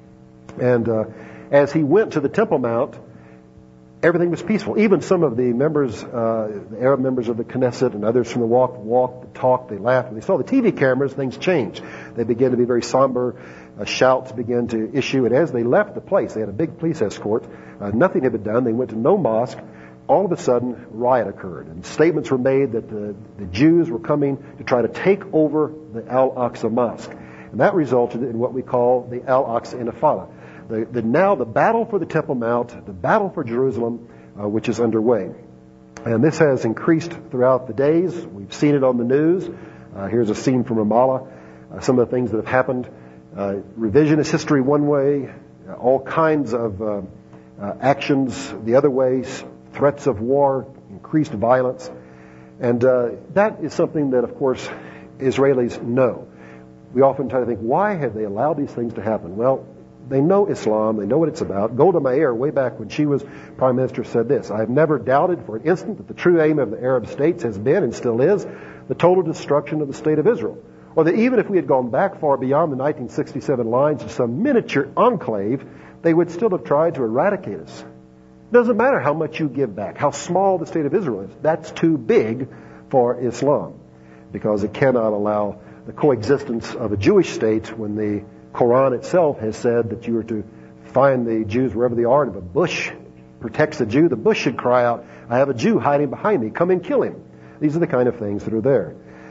Speaker 2: And as he went to the Temple Mount, everything was peaceful. Even some of the members, the Arab members of the Knesset and others from the walked, talked, they laughed. When they saw the TV cameras, things changed. They began to be very somber. Shouts began to issue. And as they left the place, they had a big police escort. Nothing had been done. They went to no mosque. All of a sudden, riot occurred. And statements were made that the Jews were coming to try to take over the Al-Aqsa Mosque. And that resulted in what we call the Al-Aqsa Intifada. Now the battle for the Temple Mount, the battle for Jerusalem, which is underway. And this has increased throughout the days. We've seen it on the news. Here's a scene from Ramallah. Some of the things that have happened. Revisionist history one way, all kinds of actions the other way, threats of war, increased violence. And that is something that, of course, Israelis know. We often try to think, why have they allowed these things to happen? Well, they know Islam. They know what it's about. Golda Meir, way back when she was prime minister, said this: I have never doubted for an instant that the true aim of the Arab states has been, and still is, the total destruction of the state of Israel. Or that even if we had gone back far beyond the 1967 lines to some miniature enclave, they would still have tried to eradicate us. It doesn't matter how much you give back, how small the state of Israel is. That's too big for Islam, because it cannot allow the coexistence of a Jewish state when the Quran itself has said that you are to find the Jews wherever they are, and if a bush protects a Jew, the bush should cry out, I have a Jew hiding behind me, come and kill him. These are the kind of things that are there.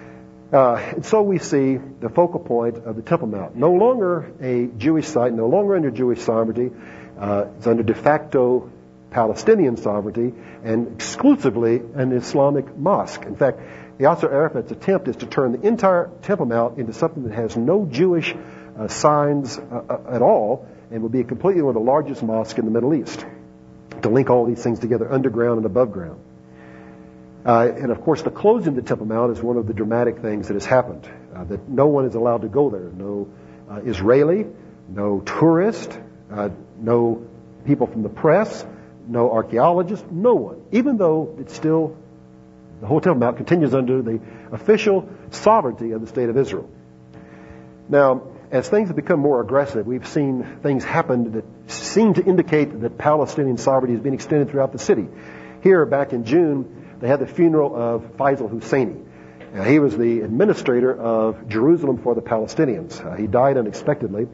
Speaker 2: And so we see the focal point of the Temple Mount. No longer a Jewish site, no longer under Jewish sovereignty. It's under de facto Palestinian sovereignty and exclusively an Islamic mosque. In fact, Yasser Arafat's attempt is to turn the entire Temple Mount into something that has no Jewish signs at all, and will be completely one of the largest mosques in the Middle East, to link all these things together, underground and above ground. And of course, the closing of the Temple Mount is one of the dramatic things that has happened. That no one is allowed to go there. No Israeli, no tourist, no people from the press, no archaeologists, no one. Even though it's still, the whole Temple Mount continues under the official sovereignty of the State of Israel. Now, as things have become more aggressive, we've seen things happen that seem to indicate that Palestinian sovereignty is being extended throughout the city. Here, back in June, they had the funeral of Faisal Husseini. He was the administrator of Jerusalem for the Palestinians. He died unexpectedly.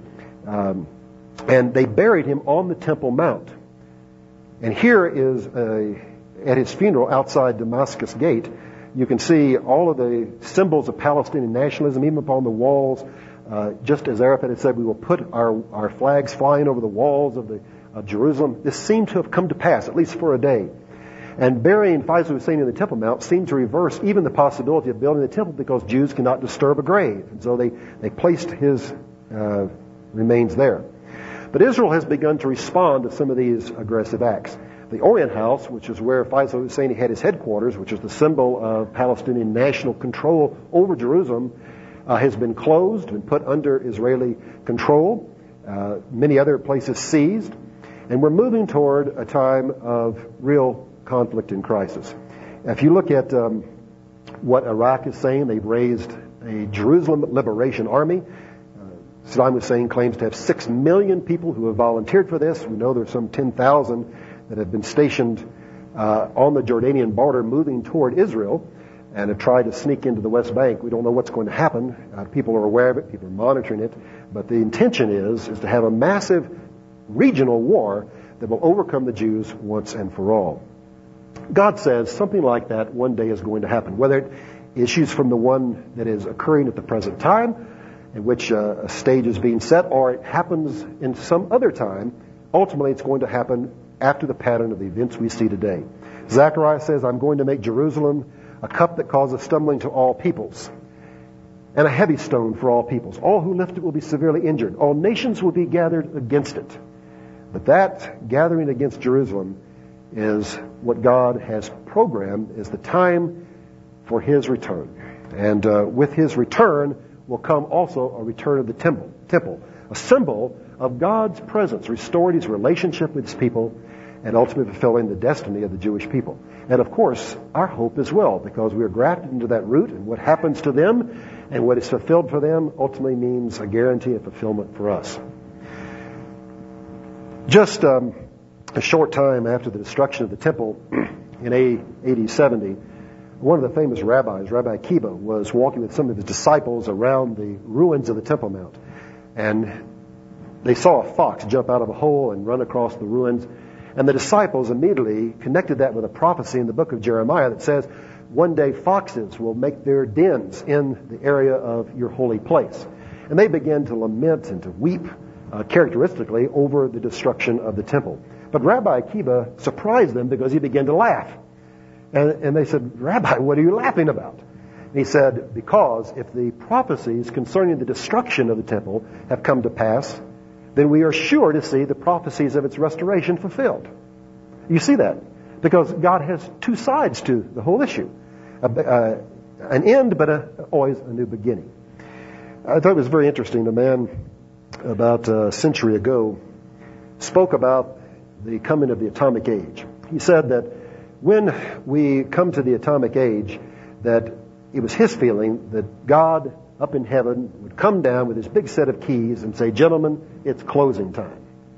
Speaker 2: And they buried him on the Temple Mount. And here is, at his funeral outside Damascus Gate, you can see all of the symbols of Palestinian nationalism, even upon the walls. Just as Arafat had said, we will put our flags flying over the walls of Jerusalem. This seemed to have come to pass, at least for a day. And burying Faisal Husseini in the Temple Mount seemed to reverse even the possibility of building the temple, because Jews cannot disturb a grave. And so they placed his remains there. But Israel has begun to respond to some of these aggressive acts. The Orient House, which is where Faisal Husseini had his headquarters, which is the symbol of Palestinian national control over Jerusalem, has been closed and put under Israeli control. Many other places seized. And we're moving toward a time of real conflict and crisis. If you look at what Iraq is saying, they've raised a Jerusalem Liberation Army. Saddam Hussein claims to have 6 million people who have volunteered for this. We know there's some 10,000 that have been stationed on the Jordanian border moving toward Israel and have tried to sneak into the West Bank. We don't know what's going to happen. People are aware of it. People are monitoring it. But the intention is to have a massive regional war that will overcome the Jews once and for all. God says something like that one day is going to happen. Whether it issues from the one that is occurring at the present time, in which a stage is being set, or it happens in some other time, ultimately it's going to happen after the pattern of the events we see today. Zechariah says, I'm going to make Jerusalem a cup that causes stumbling to all peoples, and a heavy stone for all peoples. All who lift it will be severely injured. All nations will be gathered against it. But that gathering against Jerusalem is what God has programmed is the time for His return. And with His return will come also a return of the temple, a symbol of God's presence, restoring His relationship with His people, and ultimately fulfilling the destiny of the Jewish people. And of course, our hope as well, because we are grafted into that root, and what happens to them and what is fulfilled for them ultimately means a guarantee of fulfillment for us. Just a short time after the destruction of the temple in AD 70, one of the famous rabbis, Rabbi Akiba, was walking with some of his disciples around the ruins of the Temple Mount. And they saw a fox jump out of a hole and run across the ruins. And the disciples immediately connected that with a prophecy in the book of Jeremiah that says, one day foxes will make their dens in the area of your holy place. And they began to lament and to weep characteristically over the destruction of the temple. But Rabbi Akiba surprised them because he began to laugh. And they said, Rabbi, what are you laughing about? And he said, because if the prophecies concerning the destruction of the temple have come to pass, then we are sure to see the prophecies of its restoration fulfilled. You see that? Because God has two sides to the whole issue. An end, but always a new beginning. I thought it was very interesting. A man about a century ago spoke about the coming of the atomic age. He said that when we come to the atomic age, that it was his feeling that God up in heaven would come down with his big set of keys and say, gentlemen, it's closing time.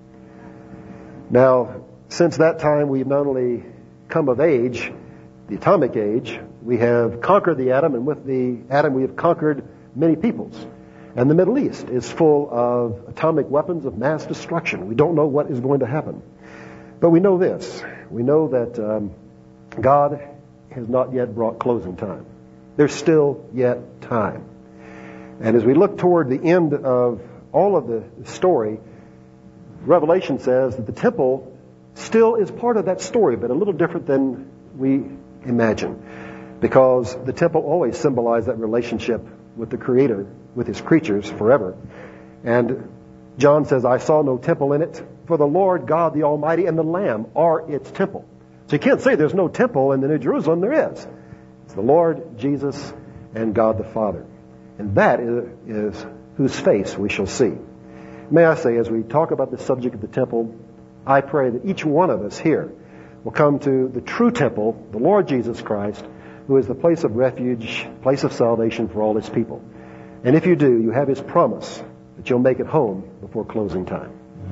Speaker 2: Now, since that time, we've not only come of age, the atomic age, we have conquered the atom, and with the atom we have conquered many peoples. And the Middle East is full of atomic weapons of mass destruction. We don't know what is going to happen. But we know this. We know that God has not yet brought closing time. There's still yet time. And as we look toward the end of all of the story, Revelation says that the temple still is part of that story, but a little different than we imagine. Because the temple always symbolized that relationship with the Creator, with His creatures forever. And John says, I saw no temple in it, for the Lord God the Almighty and the Lamb are its temple. So you can't say there's no temple in the New Jerusalem. There is. It's the Lord, Jesus, and God the Father. And that is whose face we shall see. May I say, as we talk about the subject of the temple, I pray that each one of us here will come to the true temple, the Lord Jesus Christ, who is the place of refuge, place of salvation for all His people. And if you do, you have His promise that you'll make it home before closing time.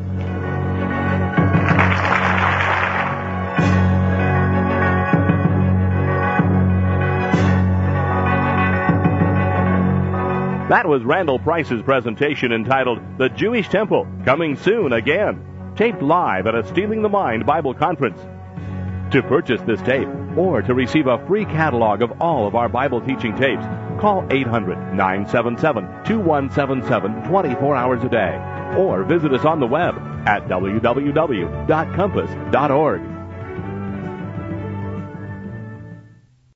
Speaker 1: That was Randall Price's presentation entitled The Jewish Temple, Coming Soon Again, taped live at a Stealing the Mind Bible Conference. To purchase this tape or to receive a free catalog of all of our Bible teaching tapes, call 800-977-2177 24 hours a day, or visit us on the web at www.compass.org.